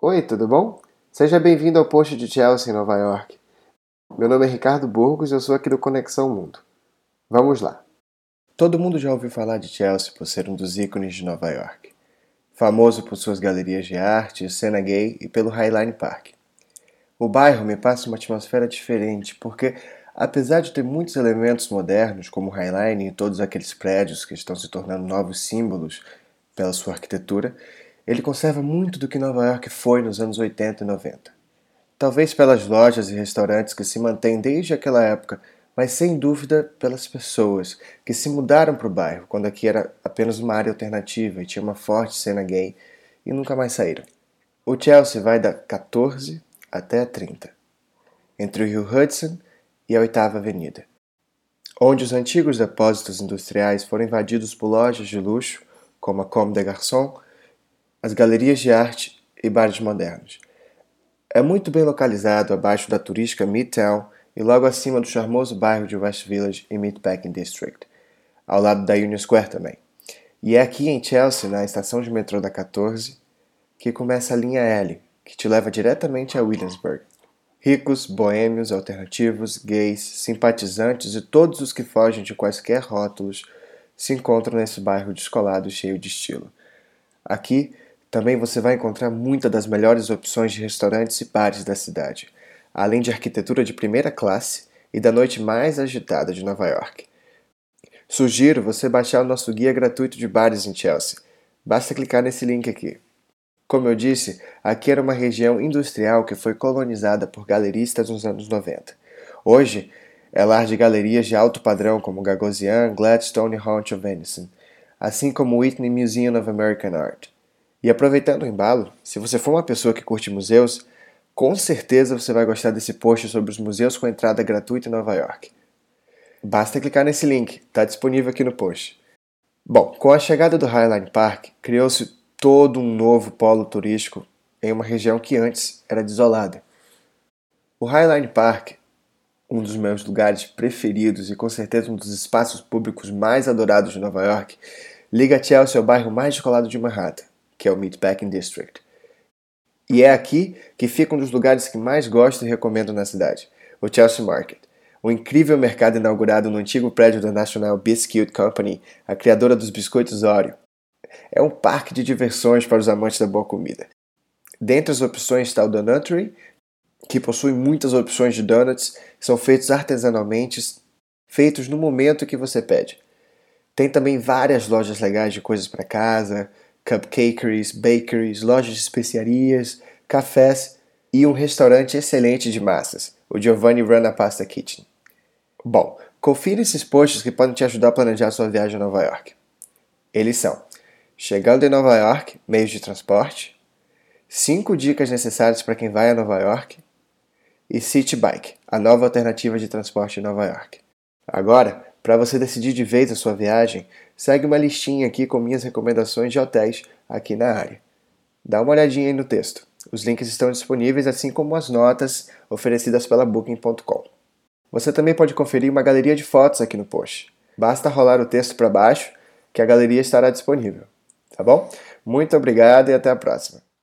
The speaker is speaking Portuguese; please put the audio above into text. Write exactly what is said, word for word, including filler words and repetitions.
Oi, tudo bom? Seja bem-vindo ao post de Chelsea em Nova York. Meu nome é Ricardo Burgos e eu sou aqui do Conexão Mundo. Vamos lá. Todo mundo já ouviu falar de Chelsea por ser um dos ícones de Nova York. Famoso por suas galerias de arte, cena gay e pelo Highline Park. O bairro me passa uma atmosfera diferente porque, apesar de ter muitos elementos modernos, como o Highline e todos aqueles prédios que estão se tornando novos símbolos pela sua arquitetura, ele conserva muito do que Nova York foi nos anos oitenta e noventa. Talvez pelas lojas e restaurantes que se mantêm desde aquela época, mas sem dúvida pelas pessoas que se mudaram para o bairro quando aqui era apenas uma área alternativa e tinha uma forte cena gay e nunca mais saíram. O Chelsea vai da quatorze até a trinta, entre o Rio Hudson e a oitava Avenida, onde os antigos depósitos industriais foram invadidos por lojas de luxo, como a Comme des Garçons, as galerias de arte e bares modernos. É muito bem localizado abaixo da turística Midtown e logo acima do charmoso bairro de West Village e Meatpacking District, ao lado da Union Square também. E é aqui em Chelsea, na estação de metrô da quatorze, que começa a linha L, que te leva diretamente a Williamsburg. Ricos, boêmios, alternativos, gays, simpatizantes e todos os que fogem de quaisquer rótulos se encontram nesse bairro descolado e cheio de estilo. Aqui também você vai encontrar muitas das melhores opções de restaurantes e bares da cidade, além de arquitetura de primeira classe e da noite mais agitada de Nova York. Sugiro você baixar o nosso guia gratuito de bares em Chelsea. Basta clicar nesse link aqui. Como eu disse, aqui era uma região industrial que foi colonizada por galeristas nos anos noventa. Hoje, é lar de galerias de alto padrão como Gagosian, Gladstone e Haunch of Venison, assim como o Whitney Museum of American Art. E aproveitando o embalo, se você for uma pessoa que curte museus, com certeza você vai gostar desse post sobre os museus com entrada gratuita em Nova York. Basta clicar nesse link, está disponível aqui no post. Bom, com a chegada do Highline Park, criou-se todo um novo polo turístico em uma região que antes era desolada. O Highline Park, um dos meus lugares preferidos e com certeza um dos espaços públicos mais adorados de Nova York, liga Chelsea ao bairro mais descolado de Manhattan, que é o Meatpacking District. E é aqui que fica um dos lugares que mais gosto e recomendo na cidade, o Chelsea Market, um incrível mercado inaugurado no antigo prédio da National Biscuit Company, a criadora dos biscoitos Oreo. É um parque de diversões para os amantes da boa comida. Dentre as opções está o Donutry, que possui muitas opções de donuts que são feitos artesanalmente, feitos no momento que você pede. Tem também várias lojas legais de coisas para casa, cupcakeries, bakeries, lojas de especiarias, cafés e um restaurante excelente de massas, o Giovanni Rana Pasta Kitchen. Bom, confira esses posts que podem te ajudar a planejar sua viagem a Nova York. Eles são: chegando em Nova York, meios de transporte, cinco dicas necessárias para quem vai a Nova York e City Bike, a nova alternativa de transporte em Nova York. Agora, para você decidir de vez a sua viagem, segue uma listinha aqui com minhas recomendações de hotéis aqui na área. Dá uma olhadinha aí no texto. Os links estão disponíveis, assim como as notas oferecidas pela Booking ponto com. Você também pode conferir uma galeria de fotos aqui no post. Basta rolar o texto para baixo que a galeria estará disponível. Tá bom? Muito obrigado e até a próxima.